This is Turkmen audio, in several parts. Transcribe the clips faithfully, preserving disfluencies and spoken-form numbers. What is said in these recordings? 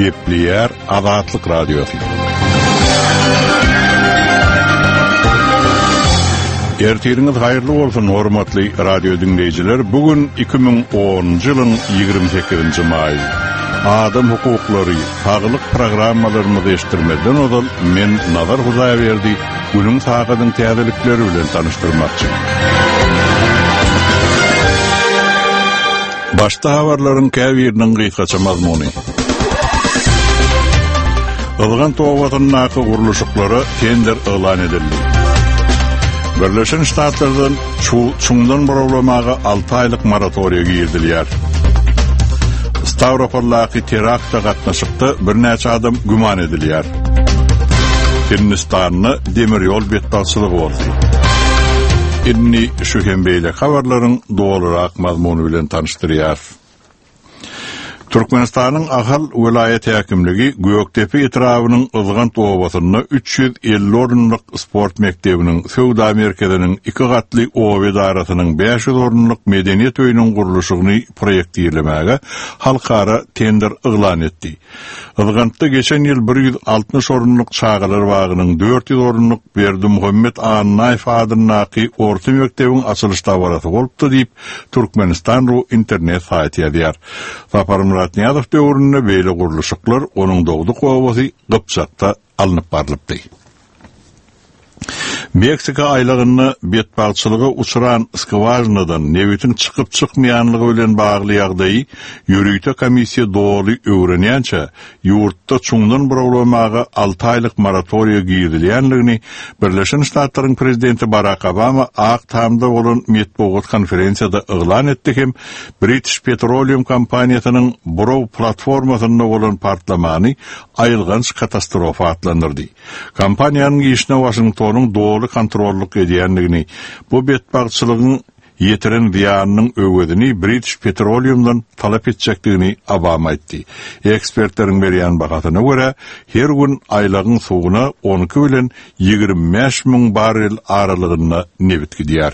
Epliyer Azatlyk Radiosu. Ertiriňiz haýyrly bolsun hormatly radio dinleýijiler. Bugün iki ming onunjy ýylyň ýygrimi sekizinji may. Adam hukuklary, saglyk programmalaryny eşitdirmeden odal men Nazar Hudaýberdi günüň sagadyň täzelikleri bilen tanıştyrmakçy. Başta habarlaryň käbiriniň gysgaça mazmuny. Ylgan Towatynyň naky guruluşyklary tender elan edildi. Birleşen Ştatlardan çuňdan borulamaga altı aylyk moratoriýa girdilýär. Stavropoldaky teraktda gatnaşykda bir näçe adam güman edilýär. Hindistanyny demir ýol betbaçylygy boldy. Inni şu hembeýle habarlaryň dolarak mazmuny bilen tanıştyrýar. Türkmenistanyň Ahal vilayet häkimligi Göktepe etrawynyň Ylgan Towatyny üç yüz elli orunlyk sport mektebiniň Söwda merkeziniň iki gatly ow edarasynyň beş yüz orunlyk medeniýet öýüniň guruluşyny proýektirlemäge halkara tender elan etdi. Ylganda geçen ýyl bir yüz altmış orunlyk çağalar bagynyň dört yüz orunlyk Berdi Muhammed Annaýew adynaky orta mektebiň açylyş tawarasy bolupdy diýip Türkmenistan.ru internet saýty ýazýar. Ratniýadow döwründe beýle guruluşyklar onuň dogdy gowasy Gypçakda alınıp barlypdy. Meksika aylygyny betbaçylyga uçuran skvajnadan newitin çykyp çykmaýanlygy bilen bagly ýagdaýy ýürüýte komissiýa doly öwrenýänçe ýurtda çuňdan borulamaga altı aylyk moratoriýa girdilýänligini Birleşen Ştatlaryň prezidenti Barack Obama Aktamda bolan metbuat konferensiýada elan etdi hem British Petroleum kompaniýasynyň Burrow platformasynda bolan partlamany aýylgans katastrofa adlandyrdy. Kompaniýanyň işine Washingtonyň doly kontrolluk edýänligini, bu betbaçylygyň ýetiren ziýanynyň öwedini British Petroleum'dan talap etjekdigini Obama aýtdy. Ekspertleriň berýän bahasyna görä, her gün aýlagyň suwuna on iki bilen ýygrimi beş miň barrel aralygyna nebit gidýär.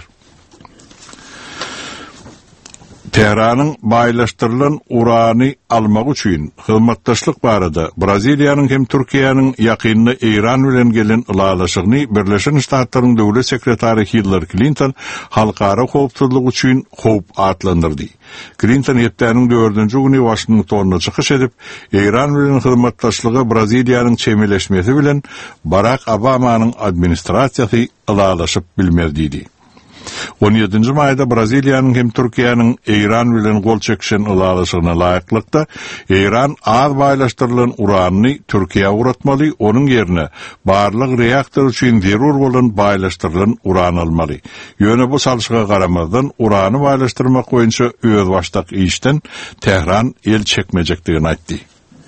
Teheranyň baýlaşdyrylan urany almak üçin hyzmatdaşlyk barada Braziliýanyň hem Türkiýanyň ýakynyna Iran bilen gelen ulalaşygyny Birleşen Ştatlaryň döwlet sekretary Hillary Clinton halkara howpsuzlyk üçin howp atlandyrdy. Clinton ýetdäniň dördünji güni Washingtonna çykyş edip, Iran bilen hyzmatdaşlygy Braziliýanyň çemeleşmesi bilen Barack Obamanyň administrasiýasy ulalaşyp bilmezdi. on ýedinji maýda Braziliýanyň hem Türkiýanyň Iran bilen gol çekişen ulalaşygyna laýyklykda Iran az baýlaşdyrylan uranyny Türkiýe uratmaly, onuň ýerine barlyk reaktor üçin zerur bolan baýlaşdyrylan uran almaly. Ýöne bu salşyga garamazdan urany baýlaşdyrmak boýunça öz başdak işden Tehran el çekmejekdigini aýtdy.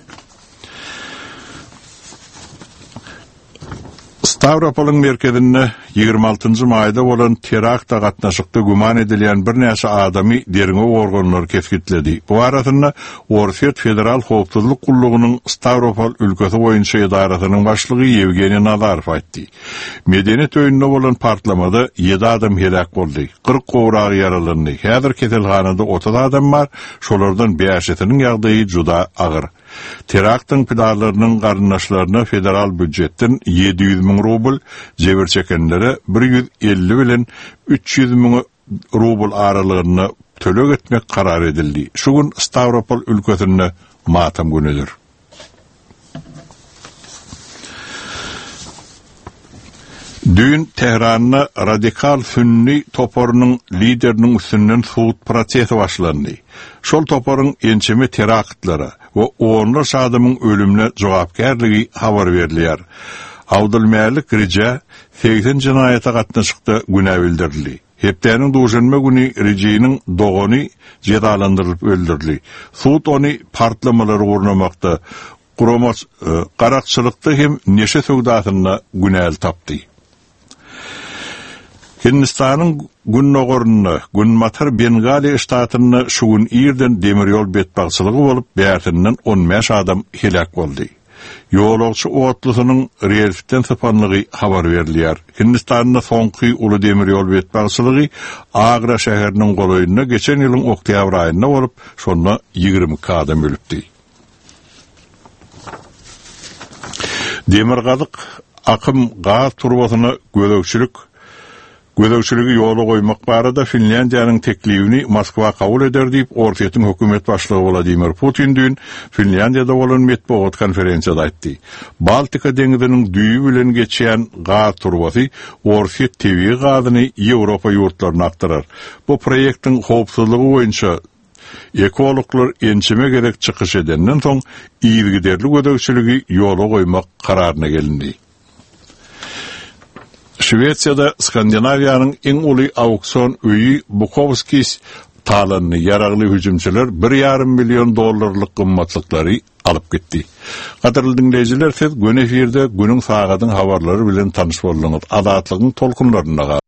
Stavropolň merkezinde ýygrimi altynjy maýda bolan teraktda gatnaşykda güman edilýän bir näçe adamy derine organlar kesgitledi. Bu arasynda Orset Federal Howpsuzlyk Gullugynyň Stavropol ülkesi boýunça edarasynyň başlygy Evgeniy Nazarow aýtdy. Medeniýet öýünde bolan partlamada ýedi adam helak boldy, kırk gowrak ýaralandy. Häzir keselhanada otuz adam bar, şolardan beşetiniň ýagdaýy juda agyr. Teraktın pidarlarının garnaşlarına federal büdjetden yedi yüz min rubl, jebir çekenlere bir yüz elli bilen üç yüz min rubl aralygyna tölek etmek karar edildi. Şu gün Stavropol ülkesinde matam günüdür. Dün Teheranyna radikal sünni toporunyň lideriniň üstünden suwut prosesi başlandy. Şol toporuň ençemi teraktlara we onlarca adamyň ölümine jogapkärligi habar berilýär. Abdulmalik Rija seksen jinaýata gatnaşykda günä bildirildi. Hepdäniň duşanma güni Rijanyň dogany jedalandyrylyp öldürildi. Suwut ony partlamalary urnamakda, guramas garakçylykda hem neşe söwdasyna günäl tapdy. Hindistanyň Gunnogorny, Gunmatar Bengali ştatyny şugun ýerden demir ýol betbaçylygy bolup, bätinden on beş adam helak boldy. Ýolagçy otlusynyň relifden sapanlygy habar berilýär. Hindistanyň soňky uly demir ýol betbaçylygy Agra şäheriniň goloýuna geçen ýylyň oktýabr aýynda bolup, şonda ýygrimi iki adam ölüpdi. Demirgazyk akım gaz turbasyna gödökçülük Gödökçülügi ýola goýmak barada Finlandiýanyň teklibini Moskwa kabul eder diýip Ortiýetiň hökümet başlygy Vladimir Putin dün Finlandiýada bolan medeniýet konferensiýada aýtdy. Baltika deňiziniň düýü bilen geçýän gaz turbasy Ortiýet tebii gazyny Ýewropa ýurtlaryna aktarar. Bu proýektiň howpsuzlygy boýunça ekologlar ençime gerek çykyş edenden soň ýygyderli gödökçülügi ýola goýmak kararyna gelindi. Şwetsiýada Skandinawiýanyň iň uly auksion öýi Bukowskis talanyny yaragly hüjümçiler bir ýarym million dollarlyk gymmatlyklary alyp gitdi. Gaderly dinleýijiler, siz gün efirde günüň sagatyň habarlary bilen tanyş boldyňyz. Adatlygyň tolkunlaryna